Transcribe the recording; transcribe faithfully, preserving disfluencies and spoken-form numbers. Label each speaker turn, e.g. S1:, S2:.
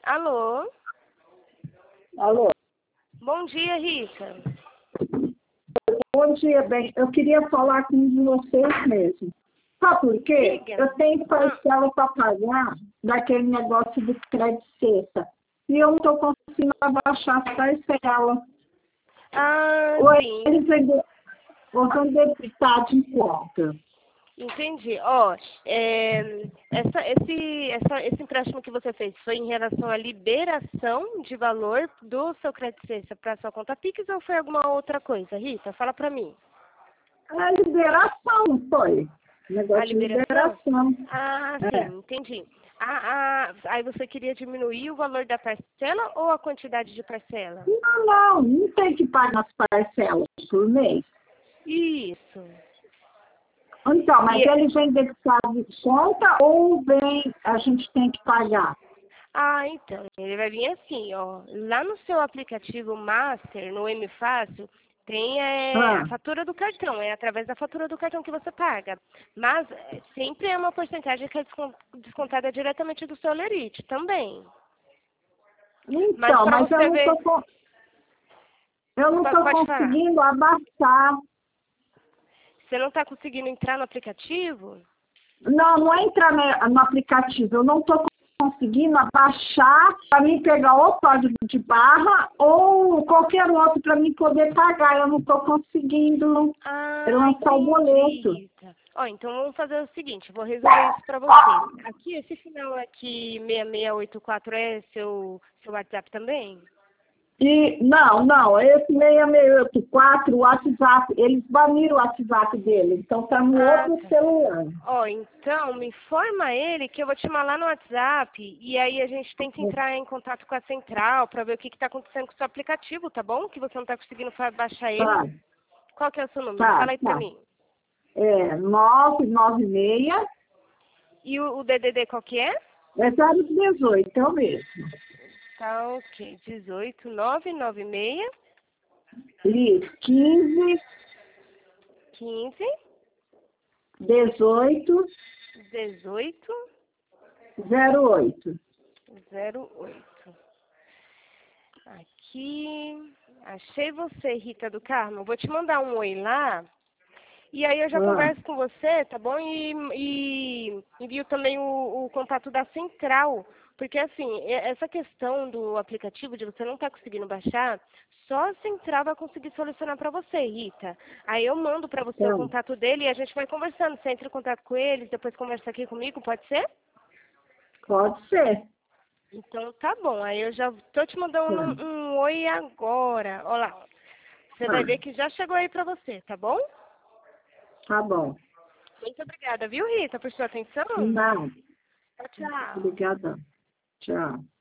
S1: Alô?
S2: Alô?
S1: Bom dia, Rita.
S2: Bom dia, bem. Eu queria falar com vocês mesmo. Sabe por quê?
S1: Diga.
S2: Eu tenho parcela para pagar daquele negócio do crédito sexta. E eu não estou conseguindo abaixar as parcelas.
S1: Ah,
S2: Ou
S1: sim.
S2: eles vão debitar de conta.
S1: Entendi. Ó, é, essa, esse, essa, esse empréstimo que você fez foi em relação à liberação de valor do seu crédito sexta para sua conta Pix ou foi alguma outra coisa? Rita, fala para mim.
S2: A liberação, foi. Negócio
S1: A
S2: de
S1: liberação?
S2: liberação.
S1: Ah,
S2: É.
S1: sim, entendi. Ah, ah, aí você queria diminuir o valor da parcela ou a quantidade de parcela?
S2: Não, não, não tem que pagar as parcelas por mês.
S1: Isso.
S2: Então, mas
S1: E,
S2: ele vem debitado de conta ou vem, a gente tem que pagar?
S1: ah, então, ele vai vir assim, ó. Lá no seu aplicativo Master, no M Fácil, tem é,
S2: Ah,
S1: a fatura do cartão, é através da fatura do cartão que você paga. Mas é, sempre é uma porcentagem que é descon- descontada diretamente do seu lerite também. Mas
S2: então,
S1: para
S2: mas eu
S1: você
S2: não
S1: ver,
S2: estou eu não
S1: po-
S2: tô
S1: pode falar.
S2: conseguindo abaixar.
S1: Você não está conseguindo entrar no aplicativo?
S2: Não, não é entrar no, no aplicativo, eu não estou conseguindo abaixar para mim pegar o código de barra ou qualquer outro para mim poder pagar. Eu não estou conseguindo
S1: Ah,
S2: lançar o
S1: entendi,
S2: boleto.
S1: Rita. Ó, então vamos fazer o seguinte, vou resolver isso para você. Aqui, esse final aqui, seis seis oito quatro, é seu, seu WhatsApp também?
S2: E, não, não, esse seis seis oito quatro, o WhatsApp, eles baniram o WhatsApp dele, então está no
S1: Ah,
S2: outro
S1: tá.
S2: celular.
S1: Ó, então me informa ele que eu vou te chamar lá no WhatsApp e aí a gente tenta entrar em contato com a central para ver o que está acontecendo com o seu aplicativo, tá bom? Que você não está conseguindo fa- baixar ele.
S2: Tá,
S1: Qual que é o seu número?
S2: tá,
S1: Fala aí para
S2: tá.
S1: mim.
S2: É nove nove seis,
S1: E o, o D D D qual que é?
S2: é zero dezoito, é o mesmo.
S1: Tá, ok. dezoito, nove nove seis,
S2: Isso, quinze,
S1: quinze,
S2: dezoito,
S1: dezoito,
S2: zero oito.
S1: zero oito. Aqui. Achei você, Rita do Carmo. Vou te mandar um oi lá. E aí eu já
S2: Ah,
S1: converso com você, tá bom? E, e envio também o, o contato da central. Porque assim, e- essa questão do aplicativo, de você não estar conseguindo baixar, só a central vai conseguir solucionar para você, Rita. Aí eu mando para você o
S2: então,
S1: contato dele e a gente vai conversando. Você entra em contato com eles, depois conversa aqui comigo, pode ser?
S2: pode ser.
S1: Então tá bom. Aí eu já tô te mandando
S2: Tá,
S1: um, um oi agora. Olha lá. Você vai
S2: tá,
S1: ver que já chegou aí para você, tá bom?
S2: tá bom.
S1: Muito obrigada, viu, Rita, por sua atenção?
S2: Não,
S1: Tchau, tchau.
S2: obrigada. Tchau.